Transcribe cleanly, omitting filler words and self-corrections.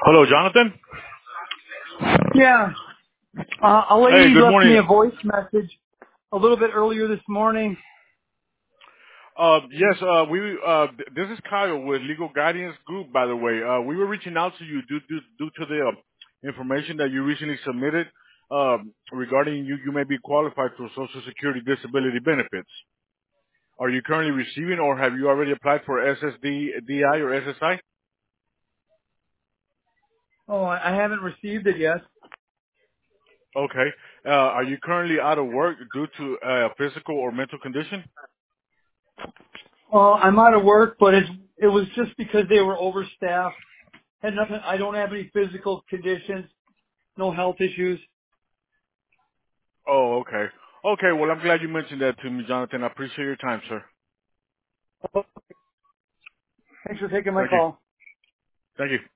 Hello, Jonathan. Yeah. A Hey, lady good left me morning. a voice message a little bit earlier this morning. Yes, this is Kyle with Legal Guidance Group, by the way. We were reaching out to you due to the information that you recently submitted regarding you may be qualified for Social Security disability benefits. Are you currently receiving or have you already applied for SSDI or SSI? Oh, I haven't received it yet. Okay. Are you currently out of work due to physical or mental condition? I'm out of work, but it was just because they were overstaffed. Had nothing. I don't have any physical conditions, no health issues. Oh, okay. Okay, well, I'm glad you mentioned that to me, Jonathan. I appreciate your time, sir. Thanks for taking my Thank you. call. Thank you.